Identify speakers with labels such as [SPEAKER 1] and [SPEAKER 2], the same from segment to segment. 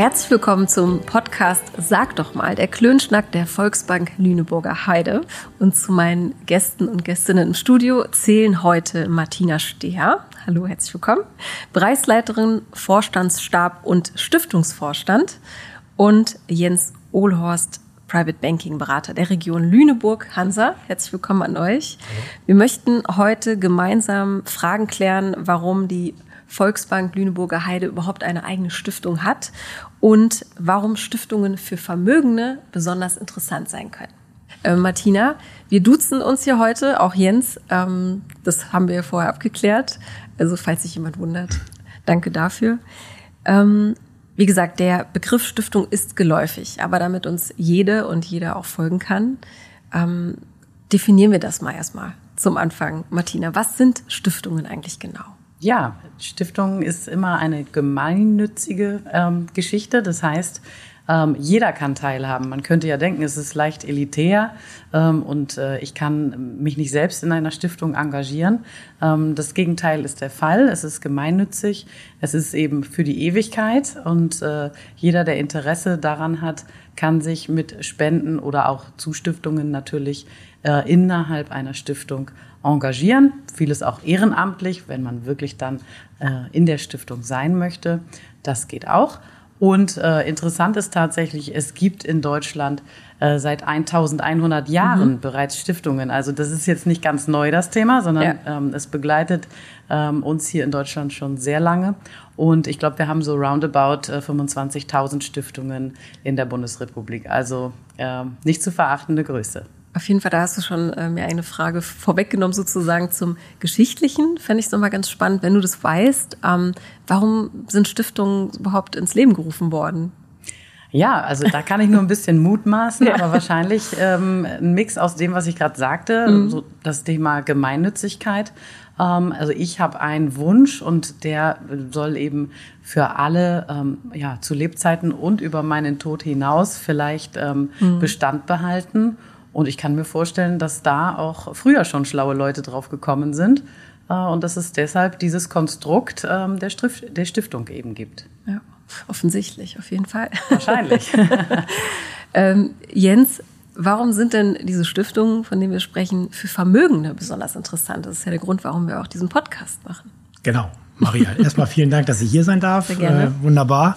[SPEAKER 1] Herzlich willkommen zum Podcast Sag doch mal, der Klönschnack der Volksbank Lüneburger Heide. Und zu meinen Gästen und Gästinnen im Studio zählen heute Martina Steher. Hallo, herzlich willkommen. Bereichsleiterin, Vorstandsstab und Stiftungsvorstand. Und Jens Ohlhorst, Private Banking Berater der Region Lüneburg. Hansa, herzlich willkommen an euch. Hallo. Wir möchten heute gemeinsam Fragen klären, warum die Volksbank Lüneburger Heide überhaupt eine eigene Stiftung hat und warum Stiftungen für Vermögende besonders interessant sein können. Martina, wir duzen uns hier heute, auch Jens, das haben wir vorher abgeklärt, also falls sich jemand wundert, danke dafür. Wie gesagt, der Begriff Stiftung ist geläufig, aber damit uns jede und jeder auch folgen kann, definieren wir das mal erstmal zum Anfang. Martina, was sind Stiftungen eigentlich genau?
[SPEAKER 2] Ja, Stiftung ist immer eine gemeinnützige Geschichte. Das heißt, jeder kann teilhaben. Man könnte ja denken, es ist leicht elitär und ich kann mich nicht selbst in einer Stiftung engagieren. Das Gegenteil ist der Fall. Es ist gemeinnützig. Es ist eben für die Ewigkeit und jeder, der Interesse daran hat, kann sich mit Spenden oder auch Zustiftungen natürlich innerhalb einer Stiftung engagieren. Vieles auch ehrenamtlich, wenn man wirklich dann in der Stiftung sein möchte. Das geht auch. Und interessant ist tatsächlich, es gibt in Deutschland seit 1100 Jahren bereits Stiftungen. Also das ist jetzt nicht ganz neu, das Thema, sondern es begleitet uns hier in Deutschland schon sehr lange. Und ich glaube, wir haben so roundabout 25.000 Stiftungen in der Bundesrepublik. Also nicht zu verachtende Größe.
[SPEAKER 1] Auf jeden Fall, da hast du schon mir eine Frage vorweggenommen, sozusagen zum Geschichtlichen. Fände ich es nochmal ganz spannend, wenn du das weißt. Warum sind Stiftungen überhaupt ins Leben gerufen worden?
[SPEAKER 2] Ja, also da kann ich nur ein bisschen mutmaßen, aber wahrscheinlich ein Mix aus dem, was ich gerade sagte, so das Thema Gemeinnützigkeit. Also ich habe einen Wunsch und der soll eben für alle zu Lebzeiten und über meinen Tod hinaus vielleicht Bestand behalten. Und ich kann mir vorstellen, dass da auch früher schon schlaue Leute drauf gekommen sind und dass es deshalb dieses Konstrukt der Stiftung eben gibt.
[SPEAKER 1] Ja, offensichtlich, auf jeden Fall.
[SPEAKER 2] Wahrscheinlich.
[SPEAKER 1] Jens, warum sind denn diese Stiftungen, von denen wir sprechen, für Vermögende besonders interessant? Das ist ja der Grund, warum wir auch diesen Podcast machen.
[SPEAKER 3] Genau, Maria. Erstmal vielen Dank, dass ich hier sein darf.
[SPEAKER 1] Sehr gerne.
[SPEAKER 3] Wunderbar.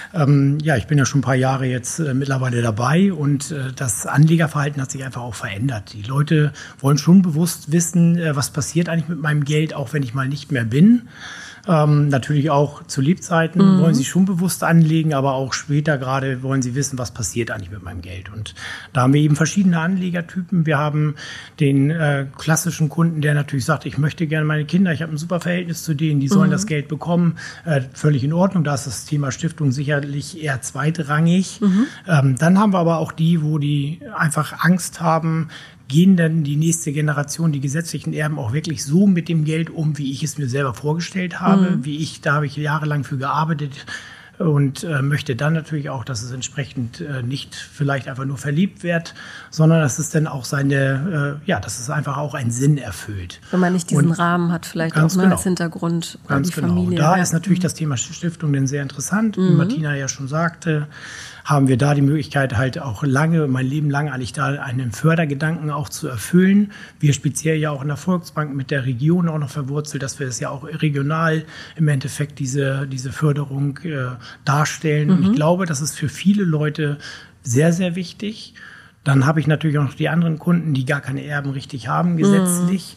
[SPEAKER 3] Ich bin ja schon ein paar Jahre jetzt mittlerweile dabei und das Anlegerverhalten hat sich einfach auch verändert. Die Leute wollen schon bewusst wissen, was passiert eigentlich mit meinem Geld, auch wenn ich mal nicht mehr bin. Natürlich auch zu Lebzeiten wollen sie schon bewusst anlegen, aber auch später gerade wollen sie wissen, was passiert eigentlich mit meinem Geld. Und da haben wir eben verschiedene Anlegertypen. Wir haben den klassischen Kunden, der natürlich sagt, ich möchte gerne meine Kinder, ich habe ein super Verhältnis zu denen, die sollen das Geld bekommen. Völlig in Ordnung, da ist das Thema Stiftung sicherlich eher zweitrangig. Dann haben wir aber auch die, wo die einfach Angst haben, gehen dann die nächste Generation, die gesetzlichen Erben, auch wirklich so mit dem Geld um, wie ich es mir selber vorgestellt habe, da habe ich jahrelang für gearbeitet und möchte dann natürlich auch, dass es entsprechend nicht vielleicht einfach nur verliebt wird, sondern dass es dann auch dass es einfach auch einen Sinn erfüllt.
[SPEAKER 1] Wenn man nicht diesen Rahmen hat, vielleicht auch als Hintergrund
[SPEAKER 3] ganz
[SPEAKER 1] die Familie.
[SPEAKER 3] Da ist natürlich das Thema Stiftung dann sehr interessant, wie Martina ja schon sagte. Haben wir da die Möglichkeit, halt auch mein Leben lang eigentlich da einen Fördergedanken auch zu erfüllen. Wir speziell ja auch in der Volksbank mit der Region auch noch verwurzelt, dass wir es ja auch regional im Endeffekt diese Förderung darstellen. Und ich glaube, das ist für viele Leute sehr, sehr wichtig. Dann habe ich natürlich auch noch die anderen Kunden, die gar keine Erben richtig haben, gesetzlich,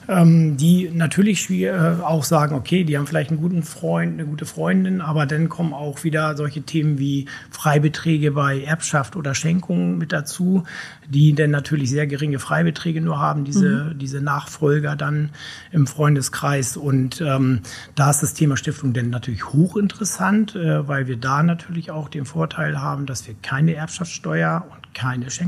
[SPEAKER 3] die natürlich auch sagen, okay, die haben vielleicht einen guten Freund, eine gute Freundin, aber dann kommen auch wieder solche Themen wie Freibeträge bei Erbschaft oder Schenkungen mit dazu, die dann natürlich sehr geringe Freibeträge nur haben, diese Nachfolger dann im Freundeskreis. Und da ist das Thema Stiftung dann natürlich hochinteressant, weil wir da natürlich auch den Vorteil haben, dass wir keine Erbschaftssteuer und keine Schenkungssteuer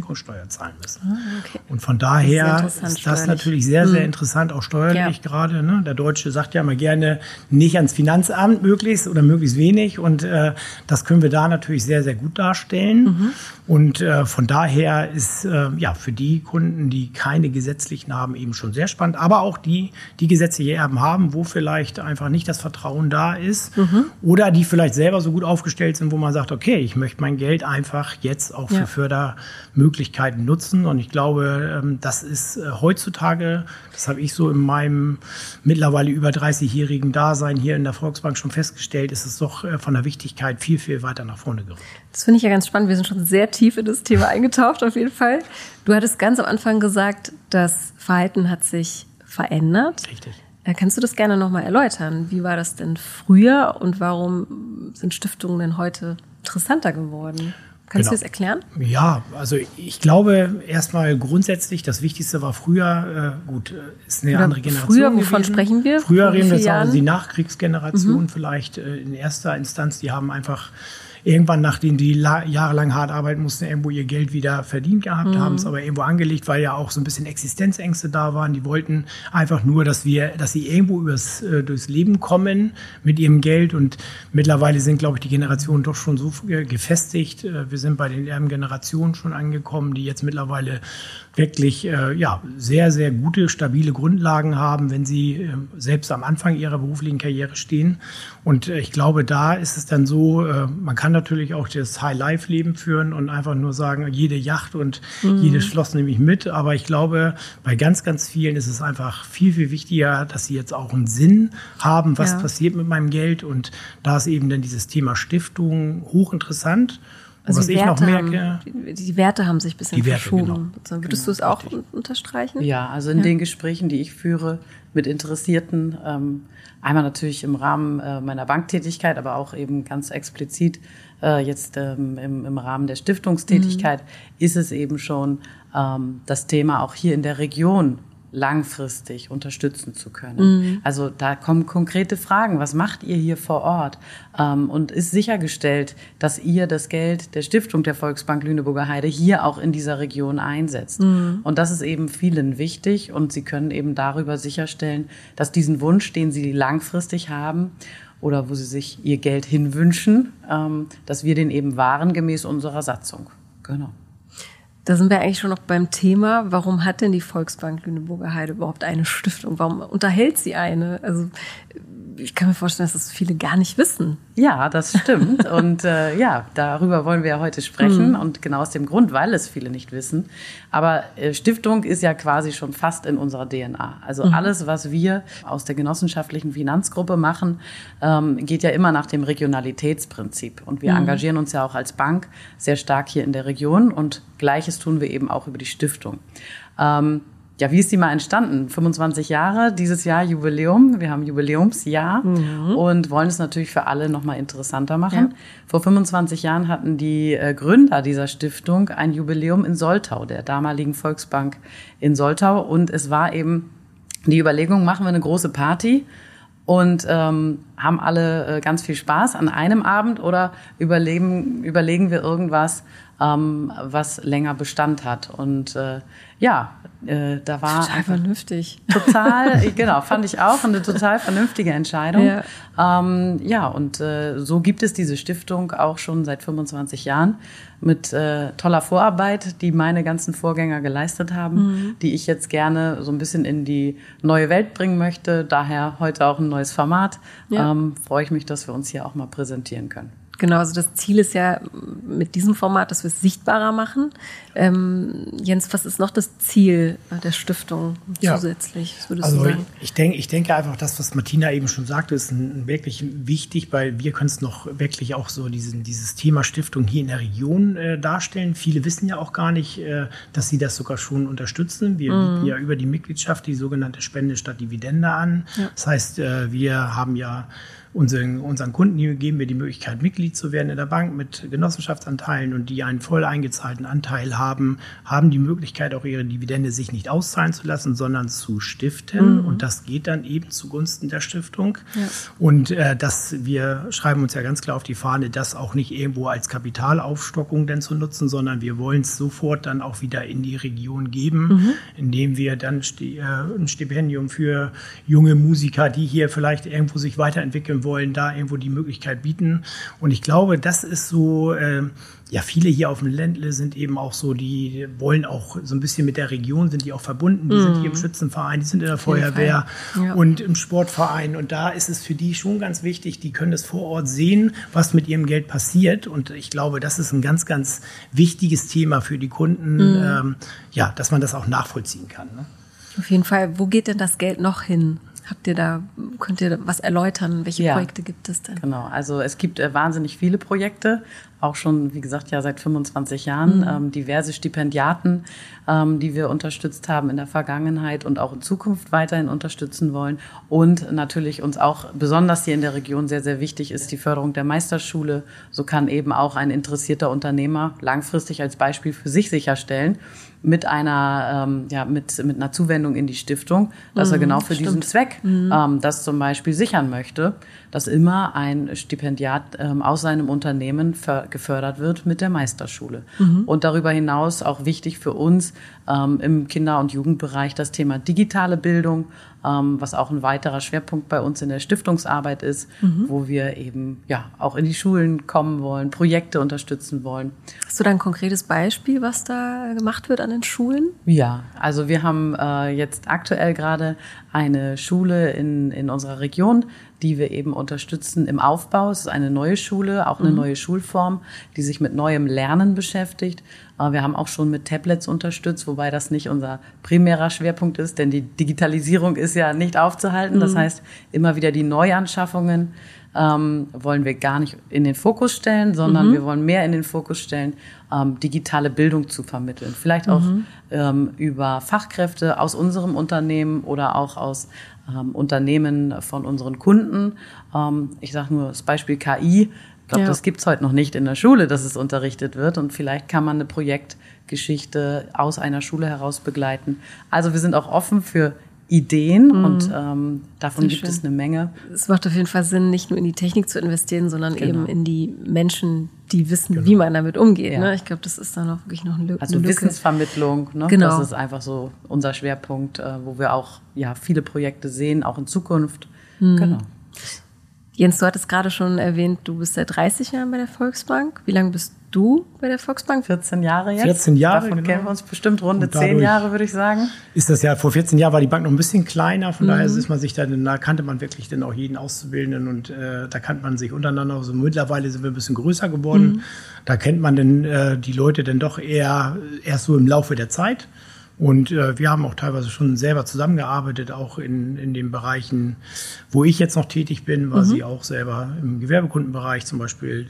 [SPEAKER 3] Einkommensteuer zahlen müssen.
[SPEAKER 1] Okay.
[SPEAKER 3] Und von daher ist das natürlich sehr, sehr interessant, auch steuerlich gerade. Ne? Der Deutsche sagt ja immer gerne, nicht ans Finanzamt möglichst oder möglichst wenig. Und das können wir da natürlich sehr, sehr gut darstellen. Und von daher ist für die Kunden, die keine gesetzlichen haben, eben schon sehr spannend. Aber auch die gesetzliche Erben haben, wo vielleicht einfach nicht das Vertrauen da ist. Oder die vielleicht selber so gut aufgestellt sind, wo man sagt, okay, ich möchte mein Geld einfach jetzt auch für Fördermöglichkeiten nutzen. Und ich glaube, das ist heutzutage, das habe ich so in meinem mittlerweile über 30-jährigen Dasein hier in der Volksbank schon festgestellt, ist es doch von der Wichtigkeit viel, viel weiter nach vorne gerückt.
[SPEAKER 1] Das finde ich ja ganz spannend. Wir sind schon sehr tief in das Thema eingetaucht auf jeden Fall. Du hattest ganz am Anfang gesagt, das Verhalten hat sich verändert.
[SPEAKER 3] Richtig.
[SPEAKER 1] Kannst du das gerne nochmal erläutern? Wie war das denn früher und warum sind Stiftungen denn heute interessanter geworden? Kannst du das erklären?
[SPEAKER 3] Ja, also ich glaube erstmal grundsätzlich, das Wichtigste war früher, ist eine andere Generation.
[SPEAKER 1] Früher, wovon sprechen wir?
[SPEAKER 3] Früher reden wir jetzt auch die Nachkriegsgeneration vielleicht in erster Instanz, die haben einfach irgendwann, nachdem die jahrelang hart arbeiten mussten, irgendwo ihr Geld wieder verdient gehabt, haben es aber irgendwo angelegt, weil ja auch so ein bisschen Existenzängste da waren. Die wollten einfach nur, dass sie irgendwo durchs Leben kommen mit ihrem Geld. Und mittlerweile sind, glaube ich, die Generationen doch schon so gefestigt. Wir sind bei den Erbengenerationen schon angekommen, die jetzt mittlerweile wirklich sehr, sehr gute, stabile Grundlagen haben, wenn sie selbst am Anfang ihrer beruflichen Karriere stehen. Und ich glaube, da ist es dann so, man kann natürlich auch das High-Life-Leben führen und einfach nur sagen, jede Yacht und jedes Schloss nehme ich mit. Aber ich glaube, bei ganz, ganz vielen ist es einfach viel, viel wichtiger, dass sie jetzt auch einen Sinn haben, was passiert mit meinem Geld. Und da ist eben dann dieses Thema Stiftung hochinteressant.
[SPEAKER 1] Also
[SPEAKER 3] was ich noch merke,
[SPEAKER 1] die Werte haben sich ein bisschen verschoben.
[SPEAKER 3] Genau.
[SPEAKER 1] Würdest du es auch unterstreichen?
[SPEAKER 2] Ja, also in den Gesprächen, die ich führe mit Interessierten, einmal natürlich im Rahmen meiner Banktätigkeit, aber auch eben ganz explizit jetzt im Rahmen der Stiftungstätigkeit, ist es eben schon das Thema auch hier in der Region langfristig unterstützen zu können. Also da kommen konkrete Fragen. Was macht ihr hier vor Ort? Und ist sichergestellt, dass ihr das Geld der Stiftung der Volksbank Lüneburger Heide hier auch in dieser Region einsetzt? Und das ist eben vielen wichtig und sie können eben darüber sicherstellen, dass diesen Wunsch, den sie langfristig haben oder wo sie sich ihr Geld hinwünschen, dass wir den eben wahren gemäß unserer Satzung. Genau.
[SPEAKER 1] Da sind wir eigentlich schon noch beim Thema, warum hat denn die Volksbank Lüneburger Heide überhaupt eine Stiftung? Warum unterhält sie eine? Also ich kann mir vorstellen, dass das viele gar nicht wissen.
[SPEAKER 2] Ja, das stimmt. Und darüber wollen wir ja heute sprechen. Und genau aus dem Grund, weil es viele nicht wissen. Aber Stiftung ist ja quasi schon fast in unserer DNA. Also alles, was wir aus der genossenschaftlichen Finanzgruppe machen, geht ja immer nach dem Regionalitätsprinzip. Und wir engagieren uns ja auch als Bank sehr stark hier in der Region. Und Gleiches tun wir eben auch über die Stiftung. Wie ist die mal entstanden? 25 Jahre, dieses Jahr Jubiläum. Wir haben Jubiläumsjahr und wollen es natürlich für alle noch mal interessanter machen. Ja. Vor 25 Jahren hatten die Gründer dieser Stiftung ein Jubiläum in Soltau, der damaligen Volksbank in Soltau. Und es war eben die Überlegung, machen wir eine große Party und haben alle ganz viel Spaß an einem Abend oder überlegen wir irgendwas, was länger Bestand hat. Und da war
[SPEAKER 1] total vernünftig.
[SPEAKER 2] Total, genau, fand ich auch eine total vernünftige Entscheidung. Ja. So gibt es diese Stiftung auch schon seit 25 Jahren mit toller Vorarbeit, die meine ganzen Vorgänger geleistet haben, die ich jetzt gerne so ein bisschen in die neue Welt bringen möchte. Daher heute auch ein neues Format. Freue ich mich, dass wir uns hier auch mal präsentieren können.
[SPEAKER 1] Genau, also das Ziel ist ja mit diesem Format, dass wir es sichtbarer machen. Jens, was ist noch das Ziel der Stiftung zusätzlich? Was würdest du sagen?
[SPEAKER 3] Ich denke einfach, das, was Martina eben schon sagte, ist wirklich wichtig, weil wir können es noch wirklich auch so dieses Thema Stiftung hier in der Region darstellen. Viele wissen ja auch gar nicht, dass sie das sogar schon unterstützen. Wir bieten ja über die Mitgliedschaft die sogenannte Spende statt Dividende an. Ja. Das heißt, wir haben ja unseren Kunden geben wir die Möglichkeit, Mitglied zu werden in der Bank mit Genossenschaftsanteilen, und die einen voll eingezahlten Anteil haben die Möglichkeit, auch ihre Dividende sich nicht auszahlen zu lassen, sondern zu stiften. Und das geht dann eben zugunsten der Stiftung. Ja. Und wir schreiben uns ja ganz klar auf die Fahne, das auch nicht irgendwo als Kapitalaufstockung denn zu nutzen, sondern wir wollen es sofort dann auch wieder in die Region geben, indem wir dann ein Stipendium für junge Musiker, die hier vielleicht irgendwo sich weiterentwickeln wollen, da irgendwo die Möglichkeit bieten. Und ich glaube, das ist so, viele hier auf dem Ländle sind eben auch so, die wollen auch so ein bisschen mit der Region, sind die auch verbunden. Die sind hier im Schützenverein, die sind in der Feuerwehr und im Sportverein. Und da ist es für die schon ganz wichtig, die können das vor Ort sehen, was mit ihrem Geld passiert. Und ich glaube, das ist ein ganz, ganz wichtiges Thema für die Kunden, dass man das auch nachvollziehen kann. Ne?
[SPEAKER 1] Auf jeden Fall. Wo geht denn das Geld noch hin? Könnt ihr was erläutern? Welche Projekte gibt es denn?
[SPEAKER 2] Genau, also es gibt wahnsinnig viele Projekte, auch schon, wie gesagt, seit 25 Jahren, diverse Stipendiaten, die wir unterstützt haben in der Vergangenheit und auch in Zukunft weiterhin unterstützen wollen. Und natürlich uns auch besonders hier in der Region sehr, sehr wichtig ist die Förderung der Meisterschule. So kann eben auch ein interessierter Unternehmer langfristig als Beispiel für sich sicherstellen, mit einer Zuwendung in die Stiftung, dass er genau für diesen Zweck das zum Beispiel sichern möchte, dass immer ein Stipendiat aus seinem Unternehmen gefördert wird mit der Meisterschule. Und darüber hinaus auch wichtig für uns im Kinder- und Jugendbereich das Thema digitale Bildung, was auch ein weiterer Schwerpunkt bei uns in der Stiftungsarbeit ist, wo wir eben auch in die Schulen kommen wollen, Projekte unterstützen wollen.
[SPEAKER 1] Hast du da ein konkretes Beispiel, was da gemacht wird an den Schulen?
[SPEAKER 2] Ja, also wir haben jetzt aktuell gerade eine Schule in unserer Region, die wir eben unterstützen im Aufbau. Es ist eine neue Schule, auch eine neue Schulform, die sich mit neuem Lernen beschäftigt. Wir haben auch schon mit Tablets unterstützt, wobei das nicht unser primärer Schwerpunkt ist, denn die Digitalisierung ist ja nicht aufzuhalten. Das heißt, immer wieder die Neuanschaffungen wollen wir gar nicht in den Fokus stellen, sondern wir wollen mehr in den Fokus stellen, digitale Bildung zu vermitteln. Vielleicht auch über Fachkräfte aus unserem Unternehmen oder auch aus Unternehmen von unseren Kunden. Ich sage nur das Beispiel KI. Ich glaube, das gibt's heute noch nicht in der Schule, dass es unterrichtet wird. Und vielleicht kann man eine Projektgeschichte aus einer Schule heraus begleiten. Also wir sind auch offen für Ideen und davon gibt es eine Menge.
[SPEAKER 1] Es macht auf jeden Fall Sinn, nicht nur in die Technik zu investieren, sondern eben in die Menschen, die wissen, wie man damit umgeht. Ne? Ich glaube, das ist dann auch wirklich noch eine Lücke.
[SPEAKER 2] Also Wissensvermittlung, ne? Genau. Das ist einfach so unser Schwerpunkt, wo wir auch viele Projekte sehen, auch in Zukunft. Genau.
[SPEAKER 1] Jens, du hattest gerade schon erwähnt, du bist seit 30 Jahren bei der Volksbank. Wie lange bist du bei der Volksbank?
[SPEAKER 2] 14 Jahre jetzt.
[SPEAKER 3] 14 Jahre,
[SPEAKER 2] davon kennen wir uns bestimmt runde 10 Jahre, würde ich sagen.
[SPEAKER 3] Ist das vor 14 Jahren war die Bank noch ein bisschen kleiner, von daher ist man sich da kannte man wirklich dann auch jeden Auszubildenden und da kannte man sich untereinander. Also mittlerweile sind wir ein bisschen größer geworden. Da kennt man dann die Leute dann doch eher erst so im Laufe der Zeit. Und wir haben auch teilweise schon selber zusammengearbeitet, auch in den Bereichen, wo ich jetzt noch tätig bin, war sie auch selber im Gewerbekundenbereich zum Beispiel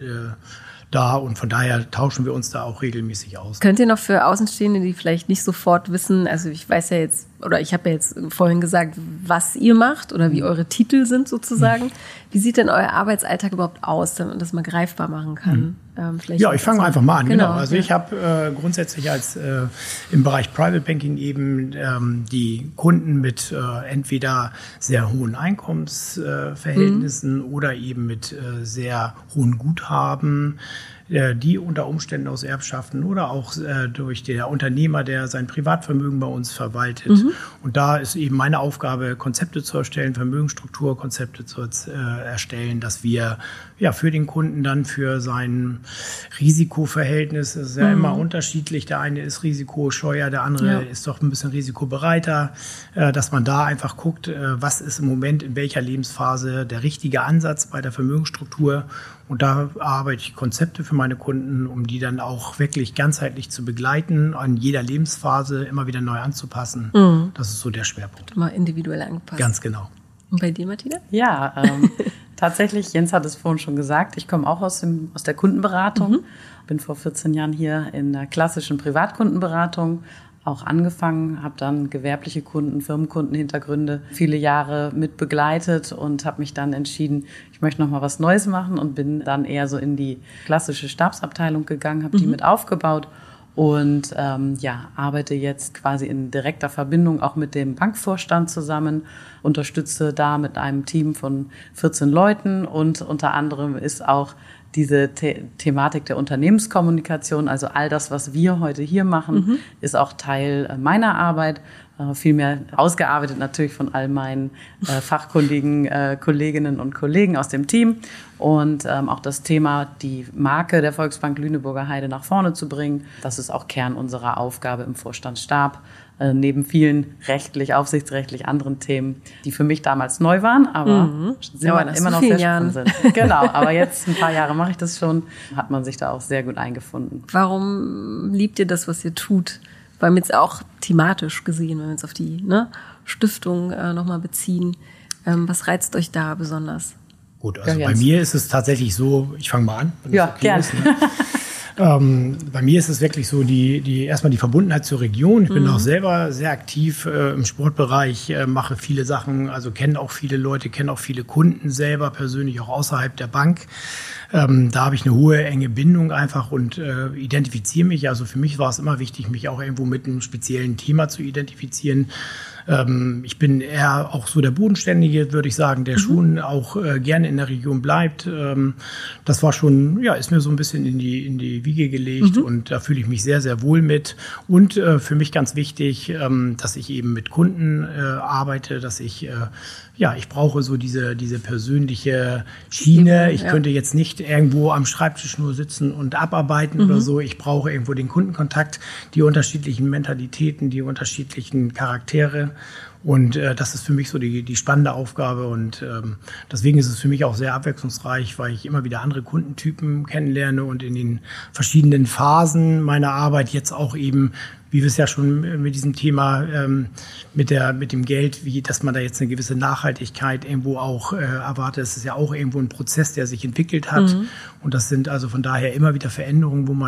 [SPEAKER 3] da. Und von daher tauschen wir uns da auch regelmäßig aus.
[SPEAKER 1] Könnt ihr noch für Außenstehende, die vielleicht nicht sofort wissen, also ich weiß ja jetzt, oder ich habe ja jetzt vorhin gesagt, was ihr macht oder wie eure Titel sind sozusagen. Wie sieht denn euer Arbeitsalltag überhaupt aus, damit man das mal greifbar machen kann?
[SPEAKER 3] Ich fange einfach mal an. Genau. Also ich habe grundsätzlich im Bereich Private Banking eben die Kunden mit entweder sehr hohen Einkommensverhältnissen oder eben mit sehr hohen Guthaben, die unter Umständen aus Erbschaften oder auch durch der Unternehmer, der sein Privatvermögen bei uns verwaltet. Und da ist eben meine Aufgabe, Konzepte zu erstellen, Vermögensstrukturkonzepte zu erstellen, dass wir für den Kunden dann für sein Risikoverhältnis, das ist ja immer unterschiedlich, der eine ist risikoscheuer, der andere ist doch ein bisschen risikobereiter, dass man da einfach guckt, was ist im Moment in welcher Lebensphase der richtige Ansatz bei der Vermögensstruktur. Und da arbeite ich Konzepte für meine Kunden, um die dann auch wirklich ganzheitlich zu begleiten, an jeder Lebensphase immer wieder neu anzupassen. Das ist so der Schwerpunkt.
[SPEAKER 1] Immer individuell angepasst.
[SPEAKER 3] Ganz genau.
[SPEAKER 1] Und bei dir, Martina?
[SPEAKER 2] Ja, tatsächlich, Jens hat es vorhin schon gesagt, ich komme auch aus der Kundenberatung, bin vor 14 Jahren hier in der klassischen Privatkundenberatung auch angefangen, habe dann gewerbliche Kunden, Firmenkundenhintergründe viele Jahre mit begleitet und habe mich dann entschieden, ich möchte noch mal was Neues machen und bin dann eher so in die klassische Stabsabteilung gegangen, habe die mit aufgebaut und arbeite jetzt quasi in direkter Verbindung auch mit dem Bankvorstand zusammen, unterstütze da mit einem Team von 14 Leuten und unter anderem ist auch diese Thematik der Unternehmenskommunikation, also all das, was wir heute hier machen, ist auch Teil meiner Arbeit. Vielmehr ausgearbeitet natürlich von all meinen fachkundigen Kolleginnen und Kollegen aus dem Team. Und auch das Thema, die Marke der Volksbank Lüneburger Heide nach vorne zu bringen, das ist auch Kern unserer Aufgabe im Vorstandsstab. Neben vielen aufsichtsrechtlich anderen Themen, die für mich damals neu waren, aber immer noch sehr spannend sind. Genau, aber jetzt ein paar Jahre mache ich das schon, hat man sich da auch sehr gut eingefunden.
[SPEAKER 1] Warum liebt ihr das, was ihr tut? Weil wir jetzt auch thematisch gesehen, wenn wir uns auf die Stiftung nochmal beziehen, was reizt euch da besonders?
[SPEAKER 3] Gut, also bei mir ist es tatsächlich so, ich fange mal an. Wenn
[SPEAKER 2] ja,
[SPEAKER 3] das okay
[SPEAKER 2] gerne.
[SPEAKER 3] Ist, ne? Bei mir ist es wirklich so erstmal die Verbundenheit zur Region. Ich bin auch selber sehr aktiv im Sportbereich, mache viele Sachen, also kenne auch viele Leute, kenne auch viele Kunden selber persönlich, auch außerhalb der Bank. Da habe ich eine hohe, enge Bindung einfach und identifiziere mich. Also für mich war es immer wichtig, mich auch irgendwo mit einem speziellen Thema zu identifizieren. Ich bin eher auch so der Bodenständige, würde ich sagen, der schon auch gerne in der Region bleibt. Das war schon, ist mir so ein bisschen in die Wiege gelegt und da fühle ich mich sehr, sehr wohl mit. Und für mich ganz wichtig, dass ich eben mit Kunden arbeite, dass ich brauche so diese persönliche Schiene. Ich könnte jetzt nicht irgendwo am Schreibtisch nur sitzen und abarbeiten oder so. Ich brauche irgendwo den Kundenkontakt, die unterschiedlichen Mentalitäten, die unterschiedlichen Charaktere. Und das ist für mich so die spannende Aufgabe. Und deswegen ist es für mich auch sehr abwechslungsreich, weil ich immer wieder andere Kundentypen kennenlerne und in den verschiedenen Phasen meiner Arbeit jetzt auch eben, wie wir es ja schon mit diesem Thema mit dem Geld, dass man da jetzt eine gewisse Nachhaltigkeit irgendwo auch erwartet. Es ist ja auch irgendwo ein Prozess, der sich entwickelt hat. Und das sind also von daher immer wieder Veränderungen, wo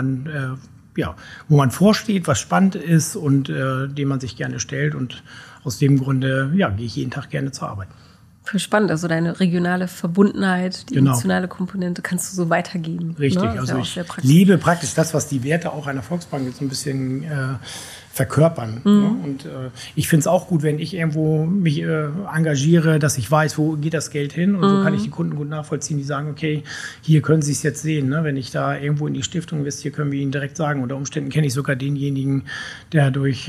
[SPEAKER 3] man vorsteht, was spannend ist und dem man sich gerne stellt. Und aus dem Grunde gehe ich jeden Tag gerne zur Arbeit.
[SPEAKER 1] Voll spannend, also deine regionale Verbundenheit, die emotionale Komponente kannst du so weitergeben.
[SPEAKER 3] Richtig,
[SPEAKER 1] ne?
[SPEAKER 3] also ich liebe praktisch das, was die Werte auch einer Volksbank jetzt so ein bisschen verkörpern. Ne? Und ich finde es auch gut, wenn ich irgendwo mich engagiere, dass ich weiß, wo geht das Geld hin. Und so kann ich die Kunden gut nachvollziehen, die sagen, okay, hier können Sie es jetzt sehen. Ne? Wenn ich da irgendwo in die Stiftung investiere, können wir Ihnen direkt sagen. Unter Umständen kenne ich sogar denjenigen, der durch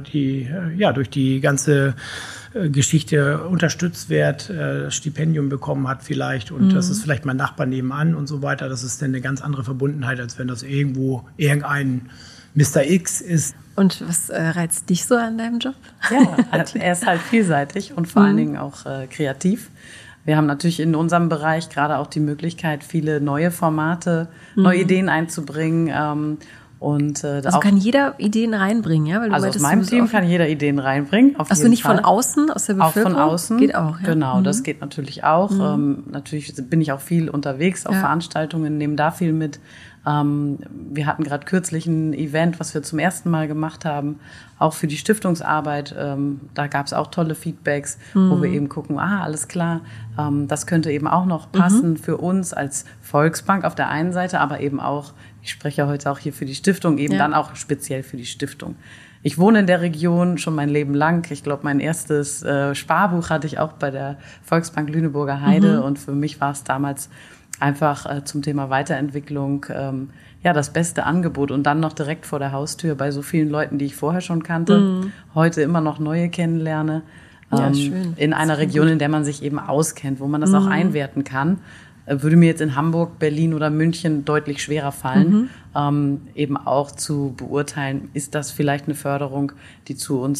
[SPEAKER 3] die ganze Geschichte unterstützt wird, Stipendium bekommen hat vielleicht und das ist vielleicht mein Nachbar nebenan und so weiter. Das ist dann eine ganz andere Verbundenheit, als wenn das irgendwo irgendein Mr. X ist.
[SPEAKER 1] Und was reizt dich so an deinem Job?
[SPEAKER 2] Ja, er ist halt vielseitig und vor allen Dingen auch kreativ. Wir haben natürlich in unserem Bereich gerade auch die Möglichkeit, viele neue Formate, neue Ideen einzubringen. Also
[SPEAKER 1] kann jeder Ideen reinbringen, ja? Weil du
[SPEAKER 2] aus meinem Team kann jeder Ideen reinbringen.
[SPEAKER 1] Hast du nicht Fall. Von außen, aus der Bevölkerung?
[SPEAKER 2] Auch von außen.
[SPEAKER 1] Geht auch, ja.
[SPEAKER 2] Genau, das geht natürlich auch. Natürlich bin ich auch viel unterwegs auf Veranstaltungen, nehme da viel mit. Wir hatten gerade kürzlich ein Event, was wir zum ersten Mal gemacht haben, auch für die Stiftungsarbeit. Da gab es auch tolle Feedbacks, wo wir eben gucken, alles klar, das könnte eben auch noch passen für uns als Volksbank auf der einen Seite, aber eben auch, ich spreche heute auch hier für die Stiftung, eben dann auch speziell für die Stiftung. Ich wohne in der Region schon mein Leben lang. Ich glaube, mein erstes Sparbuch hatte ich auch bei der Volksbank Lüneburger Heide und für mich war es damals einfach zum Thema Weiterentwicklung das beste Angebot und dann noch direkt vor der Haustür bei so vielen Leuten, die ich vorher schon kannte, heute immer noch neue kennenlerne,
[SPEAKER 1] schön.
[SPEAKER 2] in einer Region, in der man sich eben auskennt, wo man das auch einwerten kann. Würde mir jetzt in Hamburg, Berlin oder München deutlich schwerer fallen, eben auch zu beurteilen, ist das vielleicht eine Förderung, die zu uns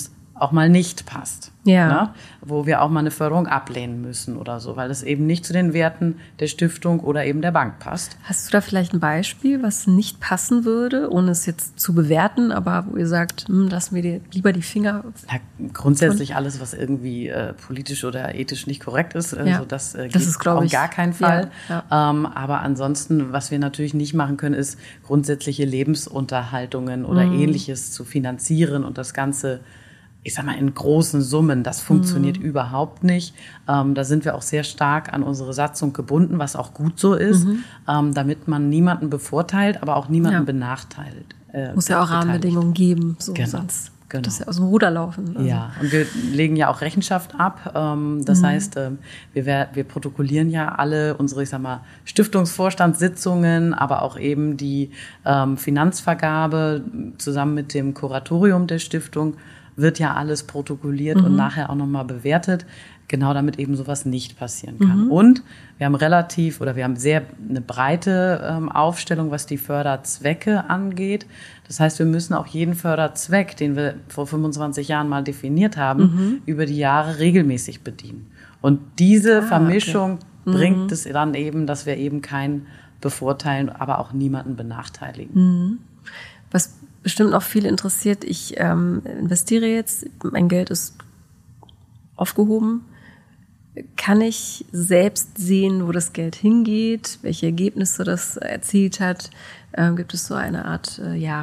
[SPEAKER 2] auch mal nicht passt.
[SPEAKER 1] Ja.
[SPEAKER 2] Ne? Wo wir auch mal eine Förderung ablehnen müssen oder so, weil es eben nicht zu den Werten der Stiftung oder eben der Bank passt.
[SPEAKER 1] Hast du da vielleicht ein Beispiel, was nicht passen würde, ohne es jetzt zu bewerten, aber wo ihr sagt, lassen wir dir lieber die Finger?
[SPEAKER 2] Ja, grundsätzlich alles, was irgendwie politisch oder ethisch nicht korrekt ist, also das geht
[SPEAKER 1] ist,
[SPEAKER 2] auf gar keinen Fall.
[SPEAKER 1] Ja.
[SPEAKER 2] Aber ansonsten, was wir natürlich nicht machen können, ist grundsätzliche Lebensunterhaltungen oder Ähnliches zu finanzieren und das Ganze, ich sag mal, in großen Summen. Das funktioniert überhaupt nicht. Da sind wir auch sehr stark an unsere Satzung gebunden, was auch gut so ist, damit man niemanden bevorteilt, aber auch niemanden benachteilt.
[SPEAKER 1] Muss ja auch Rahmenbedingungen geben, so
[SPEAKER 2] genau.
[SPEAKER 1] Sonst wird das ja aus dem Ruder laufen. Also.
[SPEAKER 2] Ja, und wir legen ja auch Rechenschaft ab. Das heißt, wir protokollieren ja alle unsere, ich sag mal, Stiftungsvorstandssitzungen, aber auch eben die Finanzvergabe zusammen mit dem Kuratorium der Stiftung wird ja alles protokolliert und nachher auch nochmal bewertet, genau damit eben sowas nicht passieren kann. Und wir haben sehr eine breite Aufstellung, was die Förderzwecke angeht. Das heißt, wir müssen auch jeden Förderzweck, den wir vor 25 Jahren mal definiert haben, über die Jahre regelmäßig bedienen. Und diese Vermischung bringt es dann eben, dass wir eben keinen bevorteilen, aber auch niemanden benachteiligen.
[SPEAKER 1] Was bestimmt auch viele interessiert, ich investiere jetzt, mein Geld ist aufgehoben. Kann ich selbst sehen, wo das Geld hingeht, welche Ergebnisse das erzielt hat? Gibt es so eine Art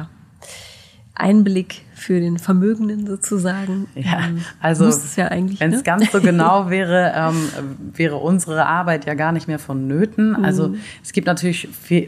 [SPEAKER 1] Einblick für den Vermögenden sozusagen?
[SPEAKER 2] Ja, also wenn es ganz so genau wäre, wäre unsere Arbeit ja gar nicht mehr vonnöten. Also es gibt natürlich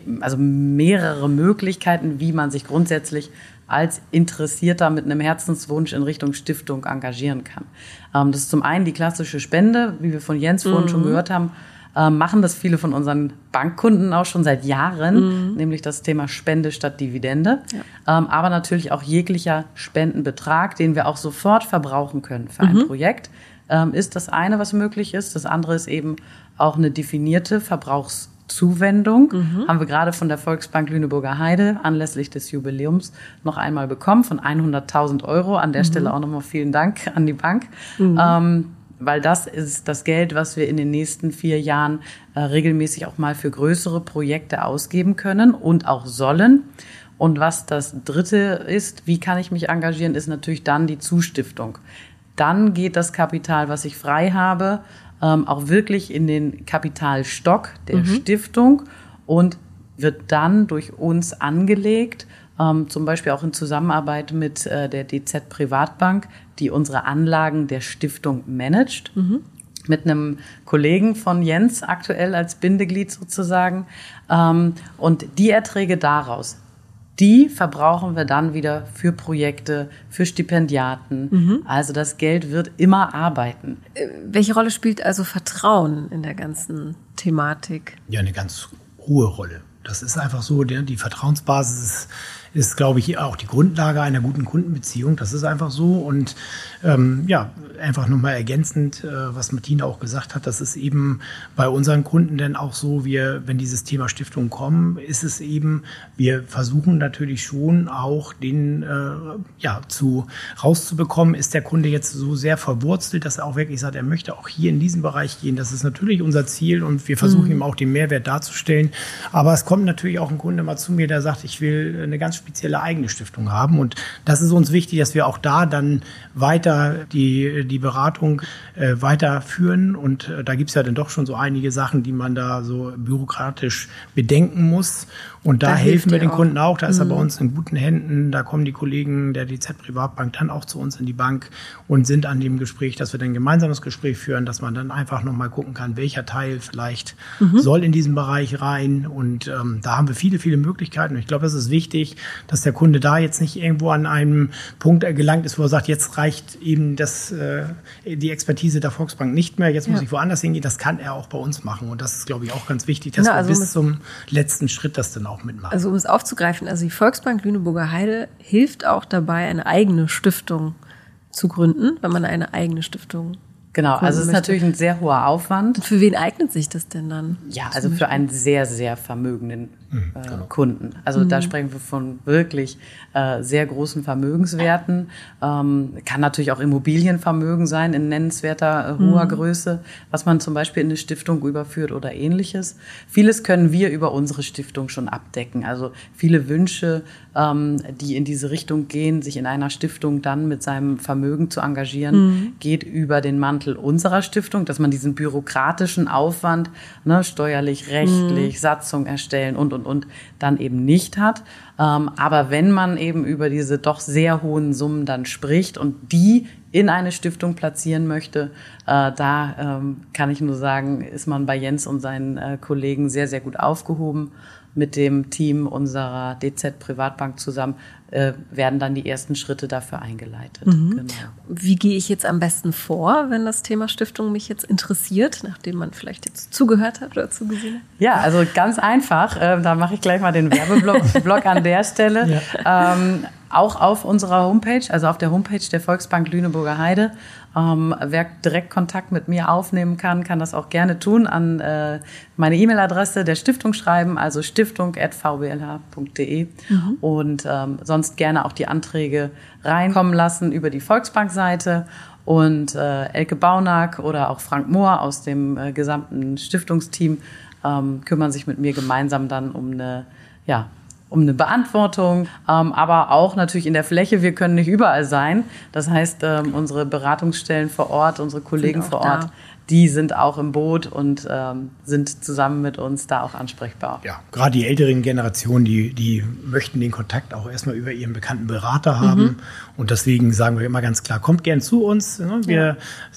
[SPEAKER 2] mehrere Möglichkeiten, wie man sich grundsätzlich als Interessierter mit einem Herzenswunsch in Richtung Stiftung engagieren kann. Das ist zum einen die klassische Spende, wie wir von Jens vorhin schon gehört haben, machen das viele von unseren Bankkunden auch schon seit Jahren, nämlich das Thema Spende statt Dividende. Ja. Aber natürlich auch jeglicher Spendenbetrag, den wir auch sofort verbrauchen können für ein Projekt, ist das eine, was möglich ist. Das andere ist eben auch eine definierte Verbrauchszuwendung. Haben wir gerade von der Volksbank Lüneburger Heide anlässlich des Jubiläums noch einmal bekommen von 100.000 Euro. An der Stelle auch nochmal vielen Dank an die Bank. Weil das ist das Geld, was wir in den nächsten 4 Jahren regelmäßig auch mal für größere Projekte ausgeben können und auch sollen. Und was das Dritte ist, wie kann ich mich engagieren, ist natürlich dann die Zustiftung. Dann geht das Kapital, was ich frei habe, auch wirklich in den Kapitalstock der Stiftung und wird dann durch uns angelegt, zum Beispiel auch in Zusammenarbeit mit der DZ Privatbank, die unsere Anlagen der Stiftung managt, mit einem Kollegen von Jens aktuell als Bindeglied sozusagen. Und die Erträge daraus, die verbrauchen wir dann wieder für Projekte, für Stipendiaten. Also das Geld wird immer arbeiten.
[SPEAKER 1] Welche Rolle spielt also Vertrauen in der ganzen Thematik?
[SPEAKER 3] Ja, eine ganz hohe Rolle. Das ist einfach so, die Vertrauensbasis ist, glaube ich, auch die Grundlage einer guten Kundenbeziehung. Das ist einfach so. Und einfach nochmal ergänzend, was Martina auch gesagt hat, das ist eben bei unseren Kunden dann auch so, wenn dieses Thema Stiftung kommen, ist es eben, wir versuchen natürlich schon auch den rauszubekommen, ist der Kunde jetzt so sehr verwurzelt, dass er auch wirklich sagt, er möchte auch hier in diesen Bereich gehen. Das ist natürlich unser Ziel und wir versuchen ihm auch den Mehrwert darzustellen. Aber es kommt natürlich auch ein Kunde mal zu mir, der sagt, ich will eine ganz spezielle eigene Stiftung haben. Und das ist uns wichtig, dass wir auch da dann weiter die Beratung weiterführen. Und da gibt es ja dann doch schon so einige Sachen, die man da so bürokratisch bedenken muss. Und da helfen wir den Kunden auch. Da ist er bei uns in guten Händen. Da kommen die Kollegen der DZ Privatbank dann auch zu uns in die Bank und sind an dem Gespräch, dass wir dann ein gemeinsames Gespräch führen, dass man dann einfach nochmal gucken kann, welcher Teil vielleicht soll in diesen Bereich rein. Und da haben wir viele, viele Möglichkeiten. Und ich glaube, es ist wichtig, dass der Kunde da jetzt nicht irgendwo an einem Punkt gelangt ist, wo er sagt, jetzt reicht eben die Expertise der Volksbank nicht mehr, jetzt muss ich woanders hingehen. Das kann er auch bei uns machen. Und das ist, glaube ich, auch ganz wichtig, dass wir bis zum letzten Schritt das dann auch mitmachen.
[SPEAKER 1] Also um es aufzugreifen, also die Volksbank Lüneburger Heide hilft auch dabei, eine eigene Stiftung zu gründen, wenn man eine eigene Stiftung
[SPEAKER 2] Genau, also es ist natürlich ein sehr hoher Aufwand.
[SPEAKER 1] Und für wen eignet sich das denn dann?
[SPEAKER 2] Ja, also für einen sehr, sehr vermögenden Kunden. Also da sprechen wir von wirklich sehr großen Vermögenswerten. Kann natürlich auch Immobilienvermögen sein in nennenswerter hoher Größe, was man zum Beispiel in eine Stiftung überführt oder Ähnliches. Vieles können wir über unsere Stiftung schon abdecken. Also viele Wünsche, die in diese Richtung gehen, sich in einer Stiftung dann mit seinem Vermögen zu engagieren, geht über den Mantel unserer Stiftung, dass man diesen bürokratischen Aufwand, steuerlich, rechtlich, Satzung erstellen und dann eben nicht hat. Aber wenn man eben über diese doch sehr hohen Summen dann spricht und die in eine Stiftung platzieren möchte, da kann ich nur sagen, ist man bei Jens und seinen Kollegen sehr, sehr gut aufgehoben. Mit dem Team unserer DZ Privatbank zusammen werden dann die ersten Schritte dafür eingeleitet. Genau.
[SPEAKER 1] Wie gehe ich jetzt am besten vor, wenn das Thema Stiftung mich jetzt interessiert, nachdem man vielleicht jetzt zugehört hat oder zugesehen hat?
[SPEAKER 2] Ja, also ganz einfach. Da mache ich gleich mal den Werbeblock an der Stelle. Ja. Auch auf unserer Homepage, also auf der Homepage der Volksbank Lüneburger Heide. Wer direkt Kontakt mit mir aufnehmen kann das auch gerne tun, an meine E-Mail-Adresse der Stiftung schreiben, also stiftung@vblh.de und sonst gerne auch die Anträge reinkommen lassen über die Volksbank-Seite. Und Elke Baunack oder auch Frank Mohr aus dem gesamten Stiftungsteam kümmern sich mit mir gemeinsam dann um eine Beantwortung, aber auch natürlich in der Fläche. Wir können nicht überall sein. Das heißt, unsere Beratungsstellen vor Ort, unsere Kollegen vor Ort, die sind auch im Boot und sind zusammen mit uns da auch ansprechbar.
[SPEAKER 3] Ja, gerade die älteren Generationen, die möchten den Kontakt auch erstmal über ihren bekannten Berater haben. Und deswegen sagen wir immer ganz klar, kommt gern zu uns. Wir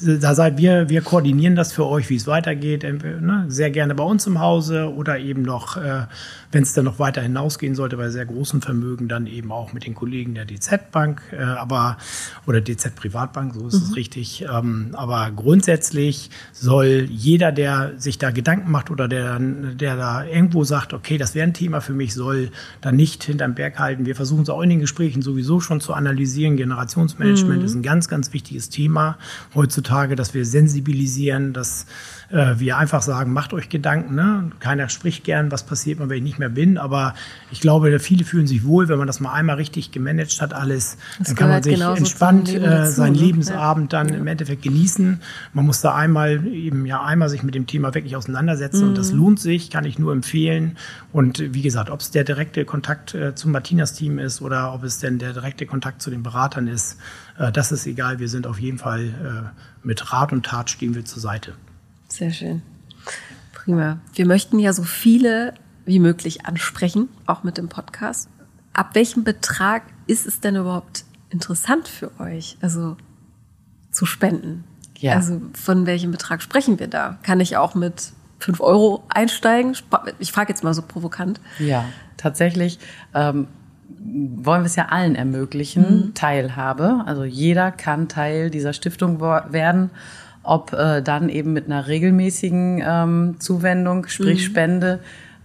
[SPEAKER 3] koordinieren das für euch, wie es weitergeht. Sehr gerne bei uns im Hause oder eben noch, wenn es dann noch weiter hinausgehen sollte, bei sehr großen Vermögen, dann eben auch mit den Kollegen der DZ-Bank, oder DZ-Privatbank, so ist es richtig. Aber grundsätzlich soll jeder, der sich da Gedanken macht oder der da irgendwo sagt, okay, das wäre ein Thema für mich, soll da nicht hinterm Berg halten. Wir versuchen es auch in den Gesprächen sowieso schon zu analysieren. Generationsmanagement ist ein ganz, ganz wichtiges Thema heutzutage, dass wir sensibilisieren, dass wir einfach sagen, macht euch Gedanken. Ne? Keiner spricht gern, was passiert, wenn ich nicht mehr bin. Aber ich glaube, viele fühlen sich wohl, wenn man das mal einmal richtig gemanagt hat, alles. Dann kann man sich entspannt seinen Lebensabend dann im Endeffekt genießen. Man muss da einmal sich mit dem Thema wirklich auseinandersetzen. Und das lohnt sich, kann ich nur empfehlen. Und wie gesagt, ob es der direkte Kontakt zum Martinas Team ist oder ob es denn der direkte Kontakt zu den Beratern ist, das ist egal. Wir sind auf jeden Fall mit Rat und Tat stehen wir zur Seite.
[SPEAKER 1] Sehr schön. Prima. Wir möchten ja so viele wie möglich ansprechen, auch mit dem Podcast. Ab welchem Betrag ist es denn überhaupt interessant für euch, also zu spenden? Ja. Also von welchem Betrag sprechen wir da? Kann ich auch mit 5 € einsteigen? Ich frage jetzt mal so provokant.
[SPEAKER 2] Ja, tatsächlich wollen wir es ja allen ermöglichen, Teilhabe. Also jeder kann Teil dieser Stiftung werden. Ob dann eben mit einer regelmäßigen Zuwendung, sprich Spende,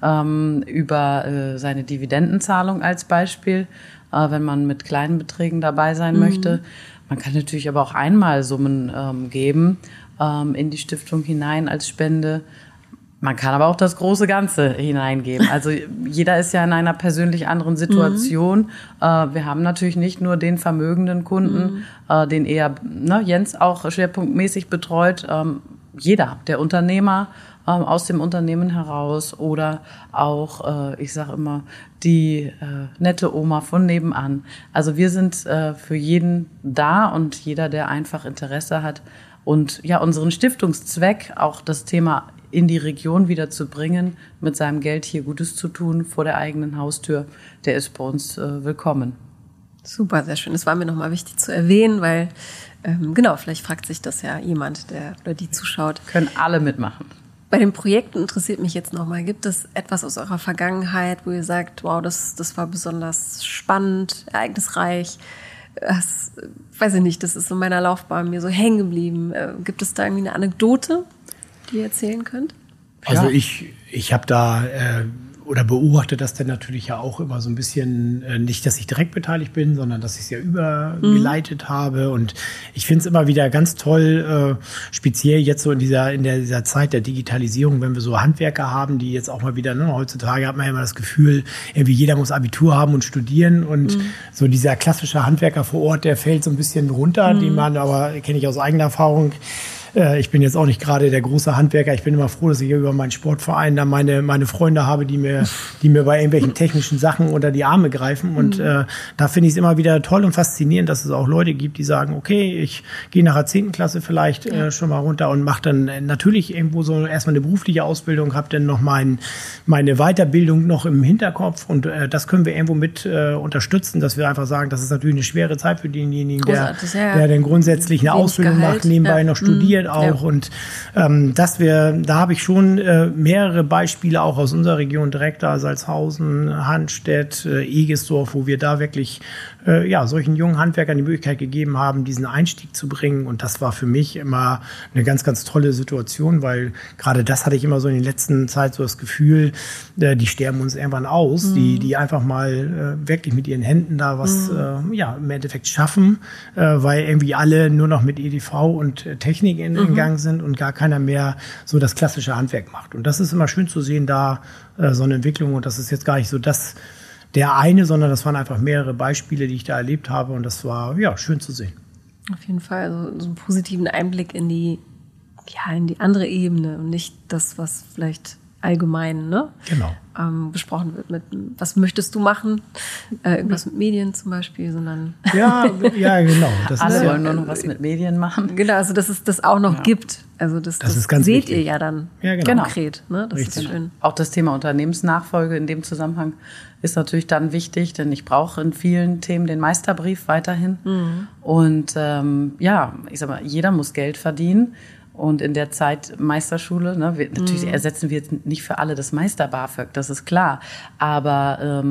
[SPEAKER 2] über seine Dividendenzahlung als Beispiel, wenn man mit kleinen Beträgen dabei sein möchte. Man kann natürlich aber auch Einmalsummen geben in die Stiftung hinein als Spende. Man kann aber auch das große Ganze hineingeben. Also jeder ist ja in einer persönlich anderen Situation. Wir haben natürlich nicht nur den vermögenden Kunden, den eher Jens auch schwerpunktmäßig betreut. Jeder, der Unternehmer aus dem Unternehmen heraus oder auch, ich sage immer, die nette Oma von nebenan. Also wir sind für jeden da und jeder, der einfach Interesse hat und ja unseren Stiftungszweck, auch das Thema in die Region wieder zu bringen, mit seinem Geld hier Gutes zu tun vor der eigenen Haustür, der ist bei uns willkommen.
[SPEAKER 1] Super, sehr schön. Das war mir nochmal wichtig zu erwähnen, weil vielleicht fragt sich das ja jemand, der oder die zuschaut.
[SPEAKER 2] Können alle mitmachen.
[SPEAKER 1] Bei den Projekten interessiert mich jetzt nochmal, gibt es etwas aus eurer Vergangenheit, wo ihr sagt, wow, das war besonders spannend, ereignisreich, das ist in meiner Laufbahn mir so hängen geblieben. Gibt es da irgendwie eine Anekdote, die ihr erzählen könnt?
[SPEAKER 3] Also ich habe da oder beobachte das dann natürlich ja auch immer so ein bisschen, nicht, dass ich direkt beteiligt bin, sondern dass ich es ja übergeleitet habe. Und ich finde es immer wieder ganz toll, speziell jetzt so in dieser Zeit der Digitalisierung, wenn wir so Handwerker haben, die jetzt auch mal wieder, ne, heutzutage hat man ja immer das Gefühl, irgendwie jeder muss Abitur haben und studieren. Und so dieser klassische Handwerker vor Ort, der fällt so ein bisschen runter, den man aber, kenne ich aus eigener Erfahrung, ich bin jetzt auch nicht gerade der große Handwerker. Ich bin immer froh, dass ich über meinen Sportverein da meine Freunde habe, die mir bei irgendwelchen technischen Sachen unter die Arme greifen. Und da finde ich es immer wieder toll und faszinierend, dass es auch Leute gibt, die sagen, okay, ich gehe nach der 10. Klasse vielleicht schon mal runter und mache dann natürlich irgendwo so erstmal eine berufliche Ausbildung, habe dann noch meine Weiterbildung noch im Hinterkopf. Und das können wir irgendwo mit unterstützen, dass wir einfach sagen, das ist natürlich eine schwere Zeit für denjenigen, der dann grundsätzlich eine Ausbildung macht, nebenbei noch studiert auch. Und da habe ich schon mehrere Beispiele auch aus unserer Region direkt, da Salzhausen, Hanstedt, Egesdorf, wo wir da wirklich solchen jungen Handwerkern die Möglichkeit gegeben haben, diesen Einstieg zu bringen. Und das war für mich immer eine ganz, ganz tolle Situation, weil gerade das hatte ich immer so in der letzten Zeit so das Gefühl, die sterben uns irgendwann aus, die einfach mal wirklich mit ihren Händen da was im Endeffekt schaffen, weil irgendwie alle nur noch mit EDV und Technik in Gang sind und gar keiner mehr so das klassische Handwerk macht. Und das ist immer schön zu sehen, da so eine Entwicklung. Und das ist jetzt gar nicht so der eine, sondern das waren einfach mehrere Beispiele, die ich da erlebt habe. Und das war schön zu sehen.
[SPEAKER 1] Auf jeden Fall so einen positiven Einblick in die andere Ebene und nicht das, was vielleicht allgemein besprochen wird mit, was möchtest du machen? Irgendwas mit Medien zum Beispiel, sondern
[SPEAKER 3] ja, genau.
[SPEAKER 2] Alle wollen nur noch was mit Medien machen.
[SPEAKER 1] Genau, also dass es das auch noch gibt. Also das
[SPEAKER 3] ist ganz
[SPEAKER 1] seht
[SPEAKER 3] wichtig.
[SPEAKER 1] Ihr ja dann konkret. Ne? Das ist schön.
[SPEAKER 2] Auch das Thema Unternehmensnachfolge in dem Zusammenhang ist natürlich dann wichtig, denn ich brauche in vielen Themen den Meisterbrief weiterhin. Und ich sag mal, jeder muss Geld verdienen. Und in der Zeit Meisterschule, natürlich ersetzen wir jetzt nicht für alle das Meister-BAföG, das ist klar. Aber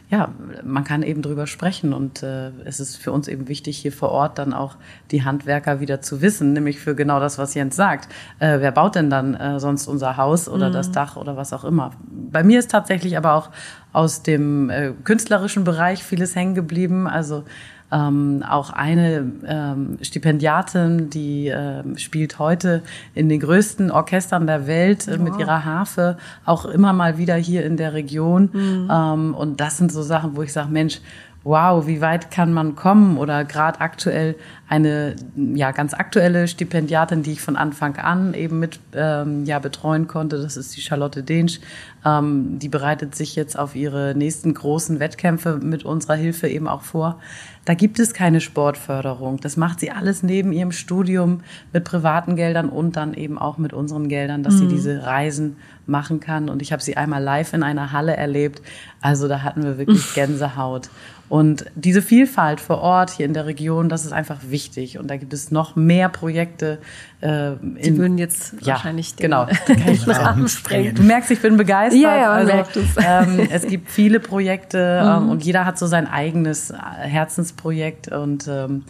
[SPEAKER 2] man kann eben drüber sprechen. Und es ist für uns eben wichtig, hier vor Ort dann auch die Handwerker wieder zu wissen, nämlich für genau das, was Jens sagt. Wer baut denn dann sonst unser Haus oder das Dach oder was auch immer? Bei mir ist tatsächlich aber auch aus dem künstlerischen Bereich vieles hängen geblieben. Also auch eine Stipendiatin, die spielt heute in den größten Orchestern der Welt mit ihrer Harfe, auch immer mal wieder hier in der Region. Und das sind so Sachen, wo ich sage, Mensch, wow, wie weit kann man kommen? Oder gerade aktuell eine ganz aktuelle Stipendiatin, die ich von Anfang an eben mit betreuen konnte. Das ist die Charlotte Densch. Die bereitet sich jetzt auf ihre nächsten großen Wettkämpfe mit unserer Hilfe eben auch vor. Da gibt es keine Sportförderung. Das macht sie alles neben ihrem Studium mit privaten Geldern und dann eben auch mit unseren Geldern, dass sie diese Reisen machen kann. Und ich habe sie einmal live in einer Halle erlebt. Also da hatten wir wirklich Gänsehaut. Und diese Vielfalt vor Ort hier in der Region, das ist einfach wichtig. Und da gibt es noch mehr Projekte.
[SPEAKER 1] Sie würden jetzt wahrscheinlich den
[SPEAKER 3] Rahmen sprengen.
[SPEAKER 2] Du merkst, ich bin begeistert.
[SPEAKER 1] Ja, man merkt es.
[SPEAKER 2] Es gibt viele Projekte und jeder hat so sein eigenes Herzensprojekt. Und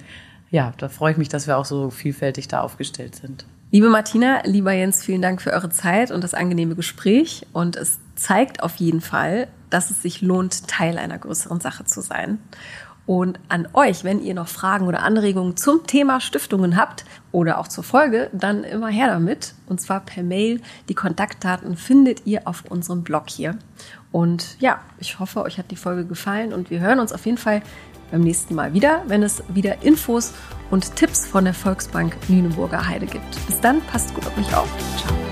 [SPEAKER 2] da freue ich mich, dass wir auch so vielfältig da aufgestellt sind.
[SPEAKER 1] Liebe Martina, lieber Jens, vielen Dank für eure Zeit und das angenehme Gespräch. Und es zeigt auf jeden Fall, dass es sich lohnt, Teil einer größeren Sache zu sein. Und an euch, wenn ihr noch Fragen oder Anregungen zum Thema Stiftungen habt oder auch zur Folge, dann immer her damit. Und zwar per Mail. Die Kontaktdaten findet ihr auf unserem Blog hier. Und ich hoffe, euch hat die Folge gefallen und wir hören uns auf jeden Fall beim nächsten Mal wieder, wenn es wieder Infos und Tipps von der Volksbank Lüneburger Heide gibt. Bis dann, passt gut auf euch auf. Ciao.